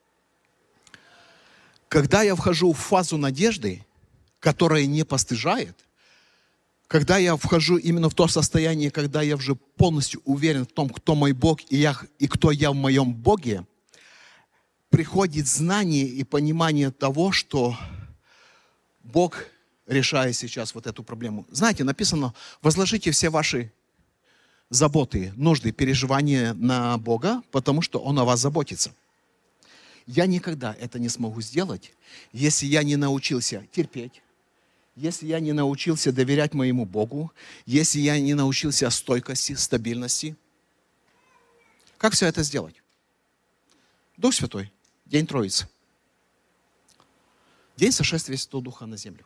S1: Когда я вхожу в фазу надежды, которая не постыжает, когда я вхожу именно в то состояние, когда я уже полностью уверен в том, кто мой Бог и, я, и кто я в моем Боге, приходит знание и понимание того, что Бог решает сейчас вот эту проблему. Знаете, написано, возложите все ваши заботы, нужды, переживания на Бога, потому что Он о вас заботится. Я никогда это не смогу сделать, если я не научился терпеть, если я не научился доверять моему Богу, если я не научился стойкости, стабильности. Как все это сделать? Дух Святой, День Троицы. День сошествия Святого Духа на землю.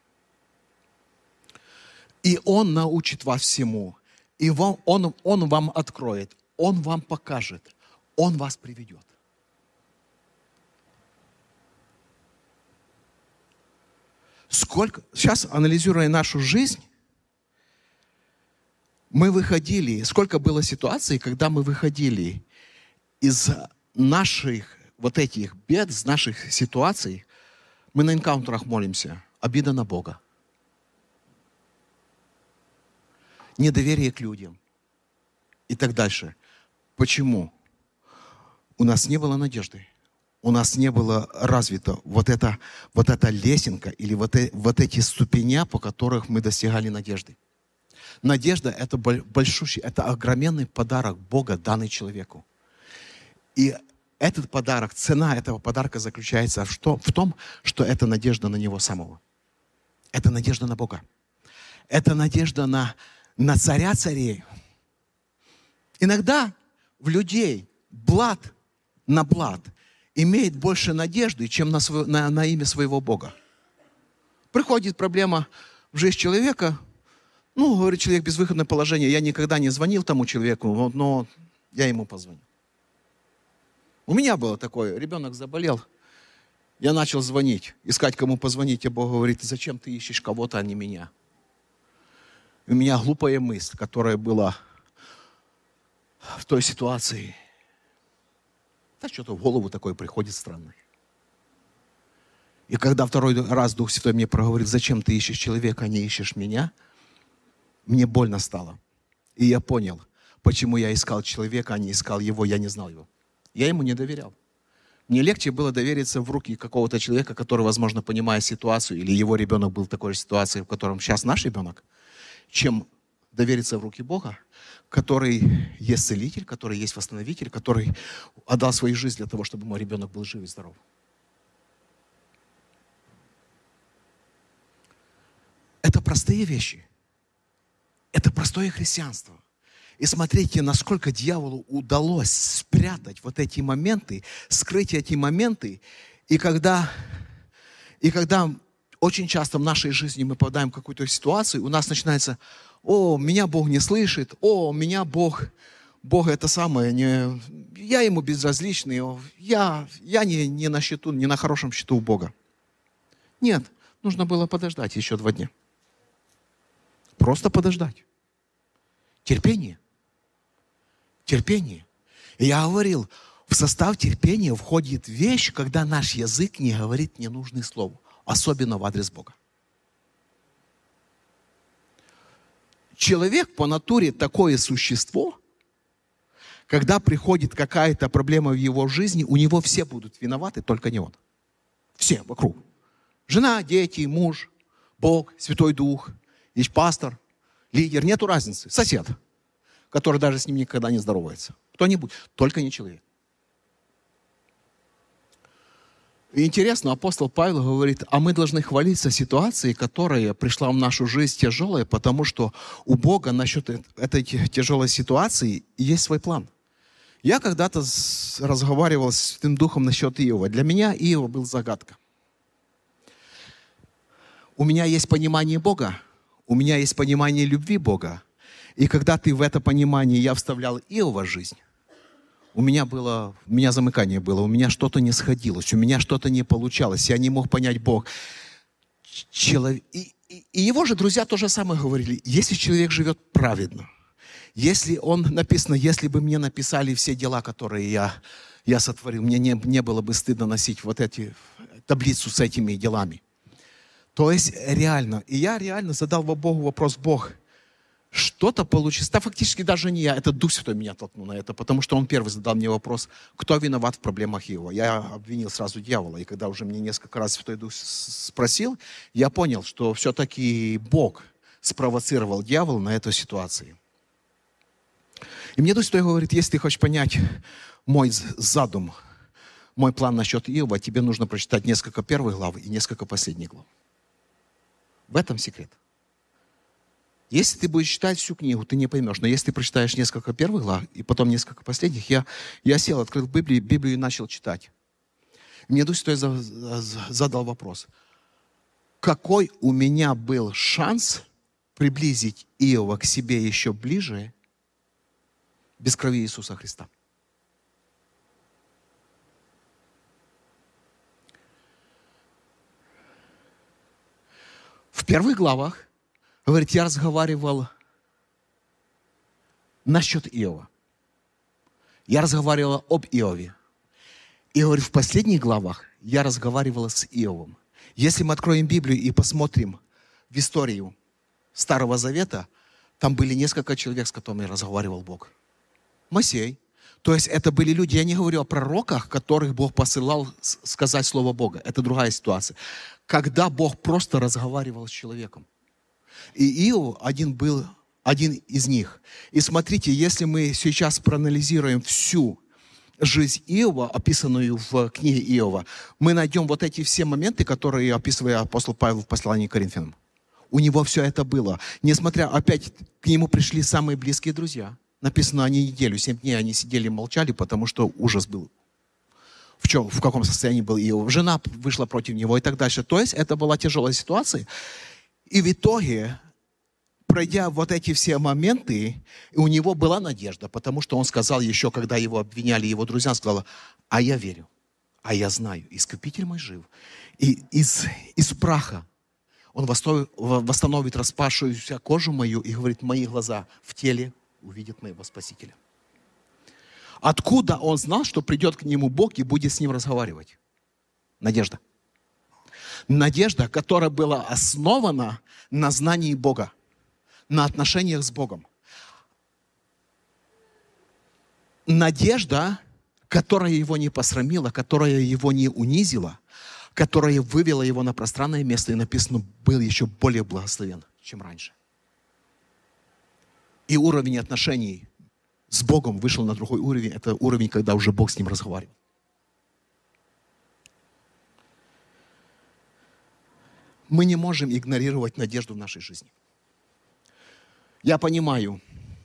S1: И Он научит вас всему. И он, он, он вам откроет. Он вам покажет. Он вас приведет. Сколько, сейчас, анализируя нашу жизнь, мы выходили, сколько было ситуаций, когда мы выходили из наших вот этих бед, из наших ситуаций, мы на энкаунтерах молимся, обида на Бога. Недоверие к людям и так дальше. Почему? У нас не было надежды. У нас не было развито вот эта, вот эта лесенка или вот, э, вот эти ступеня, по которых мы достигали надежды. Надежда – это большущий, это огроменный подарок Бога, данный человеку. И этот подарок, цена этого подарка заключается в том, в том, что это надежда на Него самого. Это надежда на Бога. Это надежда на, на царя царей. Иногда в людей блат на блат имеет больше надежды, чем на, свое, на, на имя своего Бога. Приходит проблема в жизнь человека, ну, говорит человек, безвыходное положение, я никогда не звонил тому человеку, но я ему позвонил. У меня было такое, ребенок заболел, я начал звонить, искать, кому позвонить, и Бог говорит, зачем ты ищешь кого-то, а не меня? И у меня глупая мысль, которая была в той ситуации. Да что-то в голову такое приходит странное. И когда второй раз Дух Святой мне проговорил, зачем ты ищешь человека, а не ищешь меня? мне больно стало. И я понял, почему я искал человека, а не искал его, я не знал его. Я ему не доверял. Мне легче было довериться в руки какого-то человека, который, возможно, понимает ситуацию, или его ребенок был в такой же ситуации, в котором сейчас наш ребенок, чем довериться в руки Бога, который есть целитель, который есть восстановитель, который отдал свою жизнь для того, чтобы мой ребенок был жив и здоров. Это простые вещи. Это простое христианство. И смотрите, насколько дьяволу удалось спрятать вот эти моменты, скрыть эти моменты. И когда, и когда очень часто в нашей жизни мы попадаем в какую-то ситуацию, у нас начинается: о, меня Бог не слышит, о, меня Бог, Бог это самое, не, я ему безразличный, я, я не, не на счету, не на хорошем счету у Бога. Нет, нужно было подождать еще два дня. Просто подождать. Терпение. Терпение. И я говорил, в состав терпения входит вещь, когда наш язык не говорит ненужных слов, особенно в адрес Бога. Человек по натуре такое существо, когда приходит какая-то проблема в его жизни, у него все будут виноваты, только не он. Все вокруг. Жена, дети, муж, Бог, Святой Дух, есть пастор, лидер, нету разницы, сосед, который даже с ним никогда не здоровается. Кто-нибудь, только не человек. И интересно, апостол Павел говорит, а мы должны хвалиться ситуацией, которая пришла в нашу жизнь тяжелая, потому что у Бога насчет этой тяжелой ситуации есть свой план. Я когда-то разговаривал с Святым Духом насчет Иова. Для меня Иов был загадка. У меня есть понимание Бога, у меня есть понимание любви Бога. И когда ты в это понимание, я вставлял Иова в жизнь, у меня было, у меня замыкание было, у меня что-то не сходилось, у меня что-то не получалось, я не мог понять Бог. Человек, и, и, и его же друзья то же самое говорили, если человек живет праведно, если он, написано, если бы мне написали все дела, которые я, я сотворил, мне не, не было бы стыдно носить вот эти таблицу с этими делами. То есть реально, и я реально задал Богу вопрос: Бог, что-то получилось. Да, фактически даже не я, это Дух Святой меня толкнул на это, потому что он первый задал мне вопрос, кто виноват в проблемах его. Я обвинил сразу дьявола, и когда уже мне несколько раз Святой Дух спросил, я понял, что все-таки Бог спровоцировал дьявола на эту ситуацию. И мне Дух Святой говорит, если ты хочешь понять мой задум, мой план насчет Иова, тебе нужно прочитать несколько первых глав и несколько последних глав. В этом секрет. Если ты будешь читать всю книгу, ты не поймешь. Но если ты прочитаешь несколько первых глав и потом несколько последних, я, я сел, открыл Библию, Библию и начал читать. Мне Дух Святой задал вопрос. Какой у меня был шанс приблизить Иова к себе еще ближе без крови Иисуса Христа? В первых главах, говорит, я разговаривал насчет Иова. Я разговаривал об Иове. И, говорит, в последних главах я разговаривал с Иовом. Если мы откроем Библию и посмотрим в историю Старого Завета, там были несколько человек, с которыми разговаривал Бог. Моисей. То есть это были люди, я не говорю о пророках, которых Бог посылал сказать Слово Бога. Это другая ситуация. Когда Бог просто разговаривал с человеком. И Иов один был один из них. И смотрите, если мы сейчас проанализируем всю жизнь Иова, описанную в книге Иова, мы найдем вот эти все моменты, которые описывает апостол Павел в послании к Коринфянам. У него все это было. Несмотря, опять, к нему пришли самые близкие друзья. Написано, они неделю, семь дней они сидели, молчали, потому что ужас был. В чем, в каком состоянии был Иов. Жена вышла против него и так дальше. То есть это была тяжелая ситуация. И в итоге, пройдя вот эти все моменты, у него была надежда, потому что он сказал еще, когда его обвиняли его друзья, он сказал, а я верю, а я знаю, Искупитель мой жив. И из, из праха он восстановит распавшуюся кожу мою и говорит, мои глаза в теле увидят моего Спасителя. Откуда он знал, что придет к нему Бог и будет с ним разговаривать? Надежда. Надежда, которая была основана на знании Бога. на отношениях с Богом. Надежда, которая его не посрамила, которая его не унизила, которая вывела его на пространное место, и написано, был еще более благословен, чем раньше. И уровень отношений с Богом вышел на другой уровень. Это уровень, когда уже Бог с ним разговаривал. Мы не можем игнорировать надежду в нашей жизни. Я понимаю,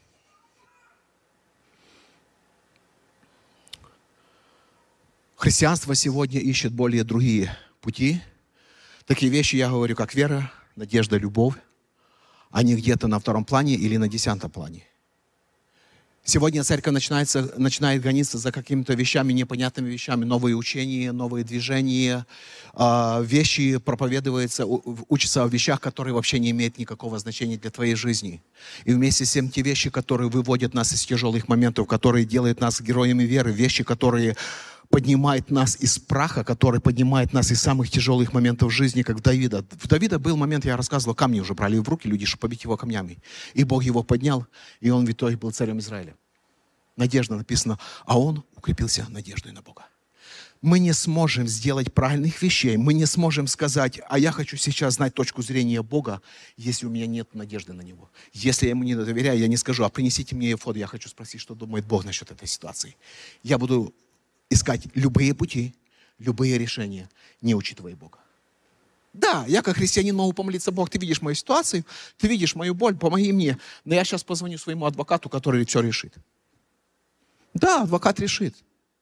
S1: христианство сегодня ищет более другие пути. Такие вещи я говорю, как вера, надежда, любовь. Они где-то на втором плане или на десятом плане. Сегодня церковь начинается, начинает гониться за какими-то вещами, непонятными вещами, новые учения, новые движения, э, вещи проповедуются, учатся о вещах, которые вообще не имеют никакого значения для твоей жизни. И вместе с тем те вещи, которые выводят нас из тяжелых моментов, которые делают нас героями веры, вещи, которые поднимают нас из праха, которые поднимают нас из самых тяжелых моментов жизни, как Давида. В Давида был момент, я рассказывал, камни уже брали в руки люди, чтобы побить его камнями. И Бог его поднял, и он в итоге был царем Израиля. Надежда написано, а он укрепился надеждой на Бога. Мы не сможем сделать правильных вещей, мы не сможем сказать, а я хочу сейчас знать точку зрения Бога, если у меня нет надежды на Него. Если я Ему не доверяю, я не скажу, а принесите мне эфод, я хочу спросить, что думает Бог насчет этой ситуации. Я буду искать любые пути, любые решения, не учитывая Бога. Да, я как христианин могу помолиться, Бог, ты видишь мою ситуацию, ты видишь мою боль, помоги мне. Но я сейчас позвоню своему адвокату, который все решит. Да, адвокат решит.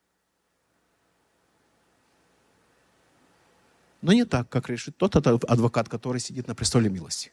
S1: Но не так, как решит тот адвокат, который сидит на престоле милости.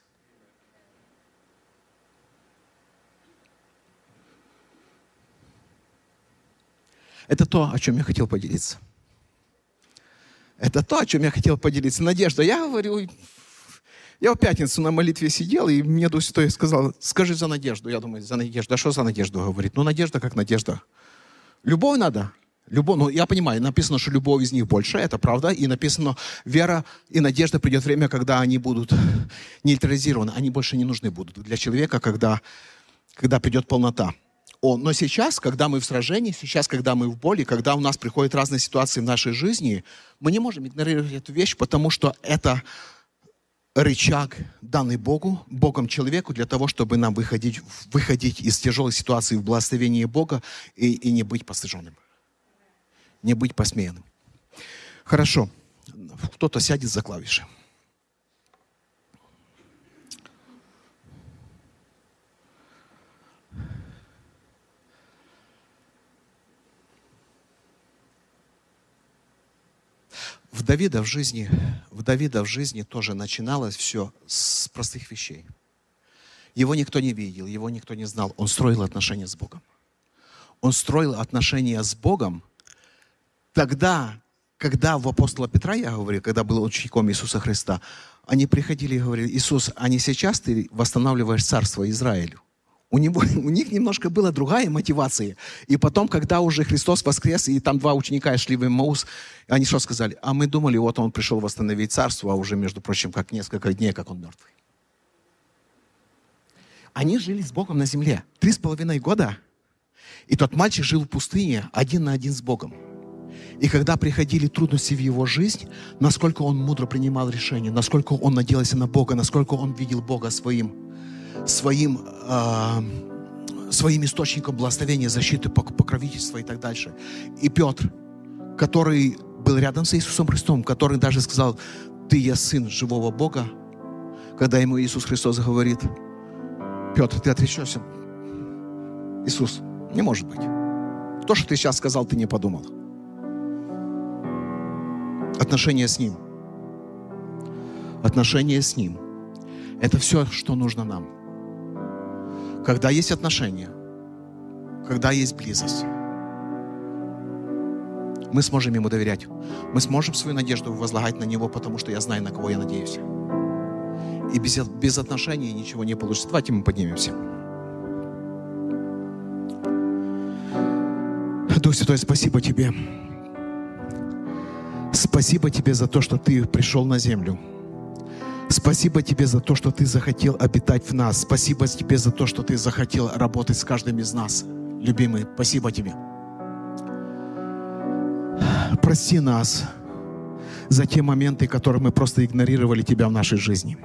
S1: Это то, о чем я хотел поделиться. Это то, о чем я хотел поделиться. Надежда, я говорю, я в пятницу на молитве сидел, и мне Дух Святой сказал, скажи за надежду. Я думаю, за надежду. А что за надежду говорит? Ну, надежда как надежда. Любовь надо. Любовь, ну, я понимаю, написано, что любовь из них больше, это правда. И написано, вера и надежда, придет время, когда они будут нейтрализированы. Они больше не нужны будут для человека, когда, когда придет полнота. О, но сейчас, когда мы в сражении, сейчас, когда мы в боли, когда у нас приходят разные ситуации в нашей жизни, мы не можем игнорировать эту вещь, потому что это рычаг, данный Богу, Богом человеку, для того, чтобы нам выходить, выходить из тяжелой ситуации в благословении Бога и, и не быть посаженным, не быть посмеянным. Хорошо. Кто-то сядет за клавиши. В Давида в жизни, в Давида в жизни тоже начиналось все с простых вещей. Его никто не видел, его никто не знал. Он строил отношения с Богом. Он строил отношения с Богом тогда, когда в апостола Петра, я говорю, когда был учеником Иисуса Христа, они приходили и говорили, Иисус, а не сейчас ты восстанавливаешь царство Израилю? У, него, у них немножко была другая мотивация. И потом, когда уже Христос воскрес, и там два ученика шли в Эммаус, они что сказали? А мы думали, вот он пришел восстановить царство, а уже, между прочим, как несколько дней, как он мертвый. Они жили с Богом на земле три с половиной года. И тот мальчик жил в пустыне один на один с Богом. И когда приходили трудности в его жизнь, насколько он мудро принимал решения, насколько он надеялся на Бога, насколько он видел Бога своим Своим, э, своим источником благословения, защиты, покровительства и так дальше. И Петр, который был рядом с Иисусом Христом, который даже сказал, ты есть сын живого Бога, когда ему Иисус Христос говорит, Петр, ты отречешься. Иисус, не может быть. То, что ты сейчас сказал, ты не подумал. Отношения с Ним. Отношения с Ним. Это все, что нужно нам. Когда есть отношения, когда есть близость, мы сможем Ему доверять. Мы сможем свою надежду возлагать на Него, потому что я знаю, на кого я надеюсь. И без, без отношений ничего не получится. Давайте мы поднимемся. Дух Святой, спасибо Тебе. Спасибо Тебе за то, что Ты пришел на землю, Спасибо Тебе за то, что Ты захотел обитать в нас. Спасибо Тебе за то, что Ты захотел работать с каждым из нас. Любимый, спасибо Тебе. Прости нас за те моменты, которые мы просто игнорировали Тебя в нашей жизни.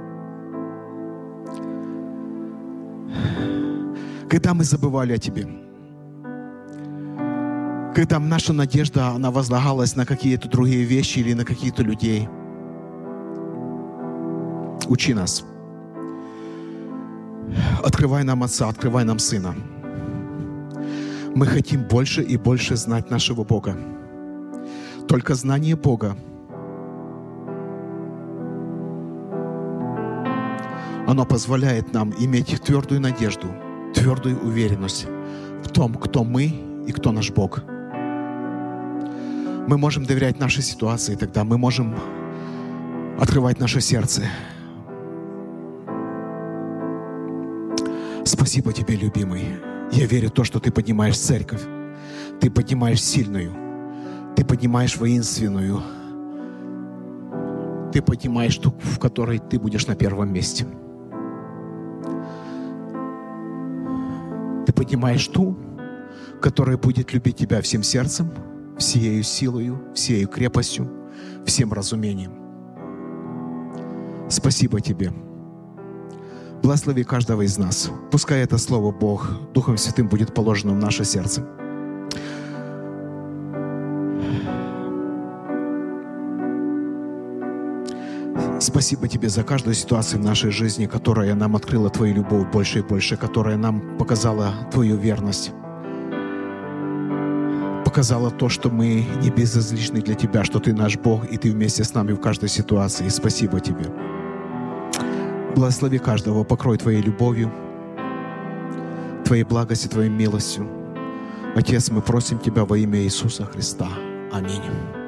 S1: Когда мы забывали о Тебе. Когда наша надежда, она возлагалась на какие-то другие вещи или на каких-то людей. Учи нас. Открывай нам Отца, открывай нам Сына. Мы хотим больше и больше знать нашего Бога. Только знание Бога, оно позволяет нам иметь твердую надежду, твердую уверенность в том, кто мы и кто наш Бог. Мы можем доверять нашей ситуации тогда, мы можем открывать наше сердце. Спасибо Тебе, любимый. Я верю в то, что Ты поднимаешь церковь. Ты поднимаешь сильную. Ты поднимаешь воинственную. Ты поднимаешь ту, в которой Ты будешь на первом месте. Ты поднимаешь ту, которая будет любить Тебя всем сердцем, всею силою, всею крепостью, всем разумением. Спасибо Тебе. Благослови каждого из нас. Пускай это Слово Бог Духом Святым будет положено в наше сердце. Спасибо Тебе за каждую ситуацию в нашей жизни, которая нам открыла Твою любовь больше и больше, которая нам показала Твою верность. Показала то, что мы не безразличны для Тебя, что Ты наш Бог, и Ты вместе с нами в каждой ситуации. Спасибо Тебе. Благослови каждого, покрой Твоей любовью, Твоей благостью, Твоей милостью. Отец, мы просим Тебя во имя Иисуса Христа. Аминь.